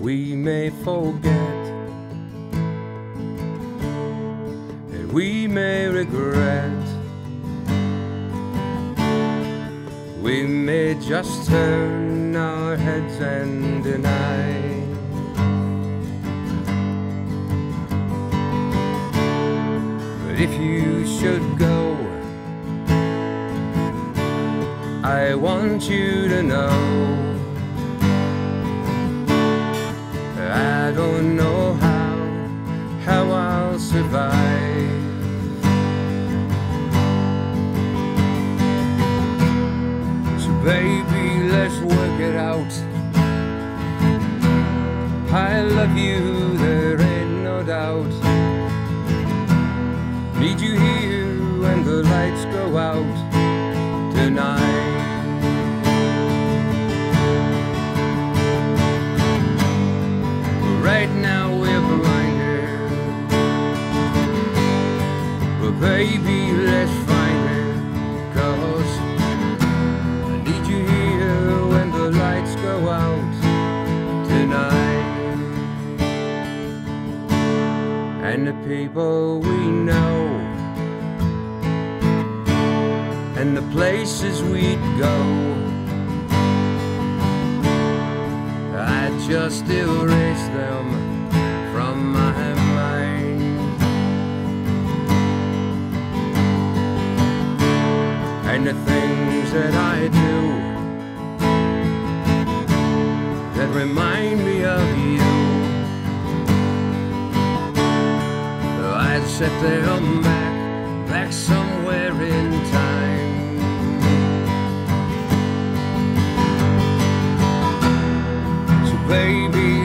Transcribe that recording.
we may forget, and we may regret. We may just turn our heads and deny. But if you should go, I want you to know I don't know how I'll survive. So baby, let's work it out. I love you, there ain't no doubt. Need you here when the lights go out tonight. Right now we're blinded, but baby, let's find it. 'Cause I need you here when the lights go out tonight. And the people we know, and the places we'd go, I just erase them from my mind. And the things that I do that remind me of you, I'd set them back somewhere in time. Baby,